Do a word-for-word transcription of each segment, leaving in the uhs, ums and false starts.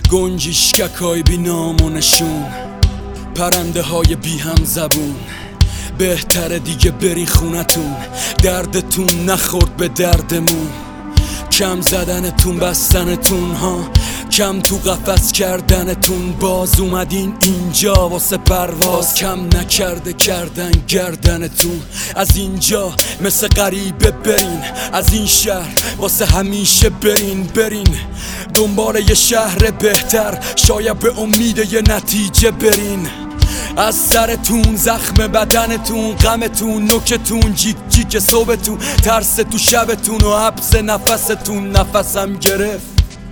گنجیشککای بی نام و نشون، پرنده های بی هم زبون. بهتره دیگه برین خونتون، دردتون نخورد به دردمون. کم زدنتون بستنتون ها، کم تو قفس کردنتون. باز اومدین اینجا واسه پرواز، کم نکرده کردن گردنتون. از اینجا مثل غریبه برین، از این شهر واسه همیشه برین. برین دنبال یه شهر بهتر، شاید به امید یه نتیجه برین. از سرتون، زخم بدنتون، غمتون، نوکتون، جیک جیک صبحتون، ترس تو شبتون و حبس نفستون. نفسم گرفت.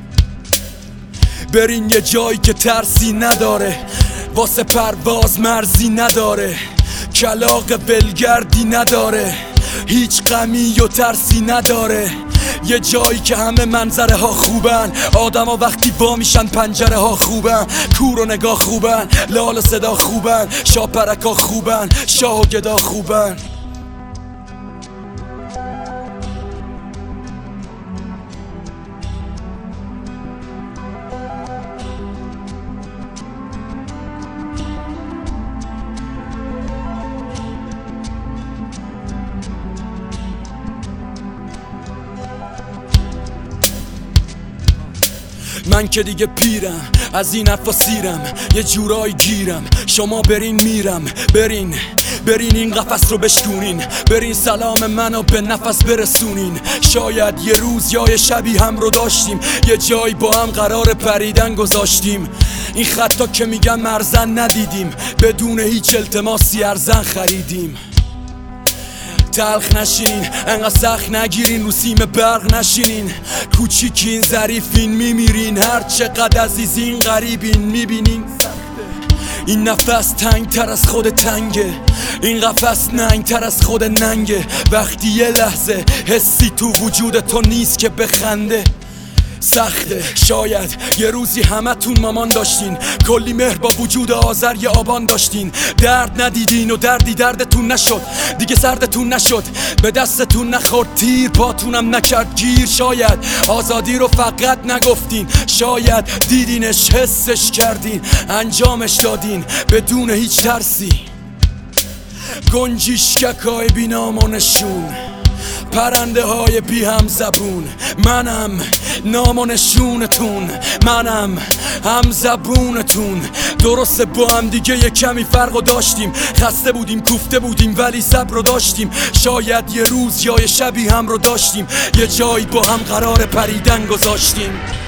برین یه جایی که ترسی نداره، واسه پرواز مرزی نداره، کلاغ ولگردی نداره، هیچ غمی و ترسی نداره. یه جایی که همه منظره ها خوبن، آدم ها وقتی با میشن پنجره ها خوبن، کور و نگاه خوبن، لال و صدا خوبن، شاپرک ها خوبن، شاه و گدا خوبن. من که دیگه پیرم، از این حرفا سیرم، یه جورایی گیرم. شما برین میرم، برین برین این قفس رو بشکونین، برین سلام منو به نفس برسونین. شاید یه روز یا یه شبی هم رو داشتیم، یه جایی با هم قرار پریدن گذاشتیم. این خطا که میگن مرزن ندیدیم، بدون هیچ التماسی ارزن خریدیم. تلخ نشین، انقدر سخت نگیرین، رو سیم برق نشینین. کوچیکین، ظریفین، میمیرین. هر چقدر عزیزین، غریبین، میبینین این نفس تنگ تر از خود تنگه، این قفس ننگ تر از خود ننگه. وقتی یه لحظه حسی تو وجود تو نیست که بخنده. سخته، شاید یه روزی همه تون مامان داشتین، کلی مهر با وجود آذر یه آبان داشتین. درد ندیدین و دردی دردتون نشد، دیگه سردتون نشد، به دستتون نخورد تیر، پاتونم نکرد گیر. شاید آزادی رو فقط نگفتین، شاید دیدینش، حسش کردین، انجامش دادین بدون هیچ ترسی. گنجیشککای بی نام و نشون، پرنده های بی هم زبون. منم نام و نشونتون، منم هم زبونتون. درسته با هم دیگه یه کمی فرق داشتیم، خسته بودیم، کوفته بودیم، ولی صبر رو داشتیم. شاید یه روز یا یه شبی هم رو داشتیم، یه جایی با هم قرار پریدن گذاشتیم.